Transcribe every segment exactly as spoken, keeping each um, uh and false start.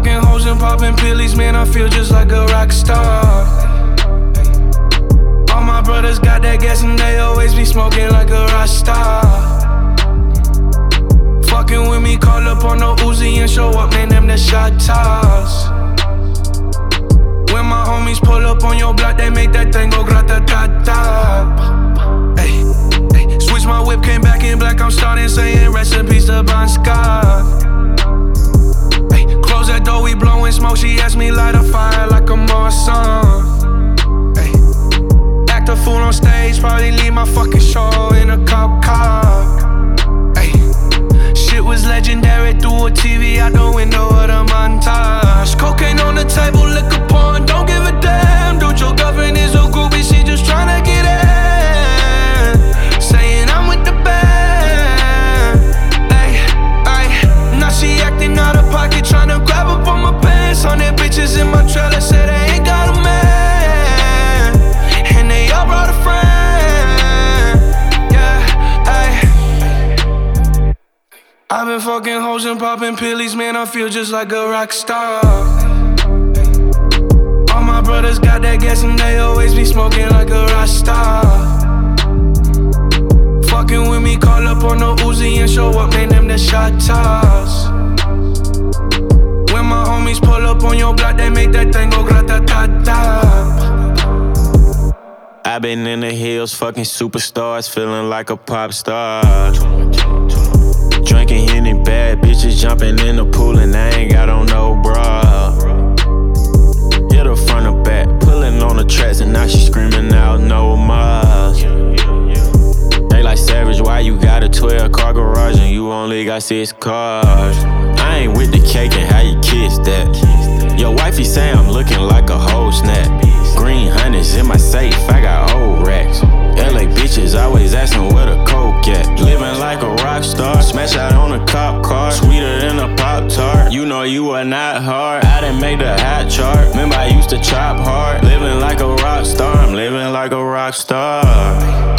fucking hoes and popping pillies, man, I feel just like a rock star. All my brothers got that gas and they always be smoking like a rock star. Fucking with me, call up on the Uzi and show up, man, them the shot toss. When my homies pull up on your block, they make that thing go grata-ta-ta. Ay, ay, switch my whip, came back in black, I'm starting saying rest in peace to Bon Scott. Ay, close that door, we blowing smoke, she asked me light a fire like a Marsan. Ay, act a fool on stage, probably leave my fucking show in a cop car. Ay, shit was legendary, through a T V out the window of the montage. Cocaine on the table, liquor pouring, don't give a damn. Dude, your girlfriend is a groupie, she just tryna get in. Saying I'm with the band. Ay, ay, now she acting out of pocket, tryna grab up on my pants. Hundred bitches in my trailer, say they ain't got a man, and they all brought a friend. Yeah, ay. I've been fucking hoes and popping pillies, man, I feel just like a rock star. All my brothers got that gas and they always be smoking like a rock star. Fucking with me, call up on the Uzi and show up, man, them the shot toss. When my homies pull up on your block, they make that thing go grata-ta-ta. I been in the hills, fucking superstars, feeling like a pop star. Drinking Henny, bad bitches jumping in the pool and I ain't got on no bra. Hit her front or back, pulling on the tracks and now she screaming out no more. They like Savage, why you got a twelve car garage and you only got six cars? I ain't with the cake and how you kiss that. Your wifey say I'm looking like a whole snap. Green hundreds in my safe, I got old racks. L A bitches always asking where the coke at. Living like a rock star, smash out on a cop car, sweeter than a Pop-Tart. You know you are not hard, I done made the hot chart. Remember I used to chop hard, living like a rock star, I'm living like a rock star.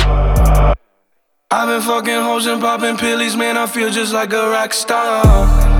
I've been fucking hoes and popping pillies, man, I feel just like a rock star.